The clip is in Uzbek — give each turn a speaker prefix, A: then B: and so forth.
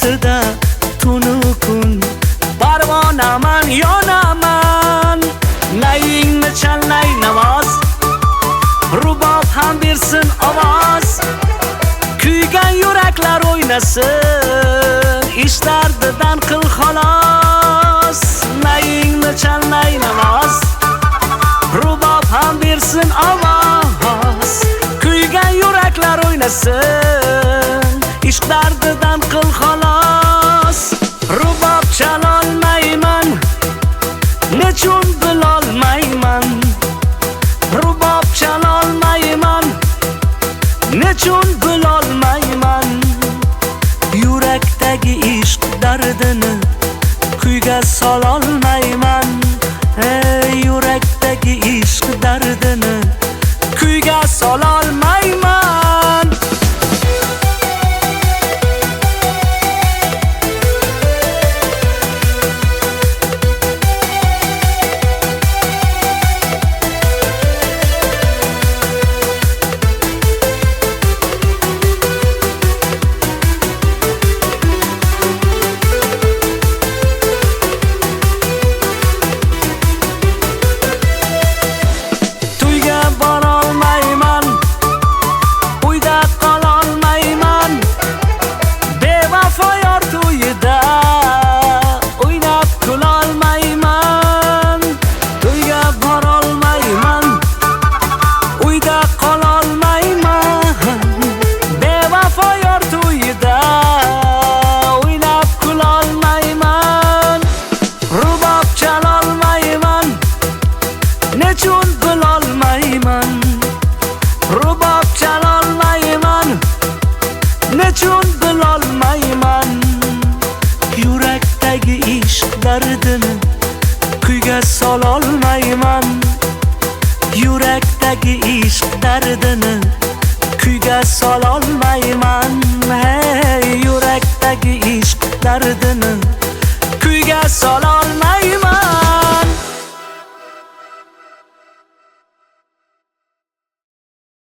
A: ustida tunu kun parvonaman, yonaman. Nayingni chalnay navoz, rubob ham bersin ovoz. Kuygan yuraklar o'ynasin, ish dardidan qil xolos. Nayingni chalnay navoz, rubob ham bersin ovoz. Kuygan yuraklar o'ynasin, ish dardidan qil xolos. Rubob chalolmayman, nechun bilolmayman. Rubob chalolmayman, nechun bilolmayman. Yurakdagi ishq dardini kuyga sololmayman. Ey yurakdagi ishq dardini kuyga sololmayman. Nechun bilolmayman, rubob chalolmayman, nechun bilolmayman. Yurakdagi ishq dardini kuyga sololmayman. Yurakdagi ishq dardini kuyga sololmayman. Hey yurakdagi ishq dardini kuyga sololmayman.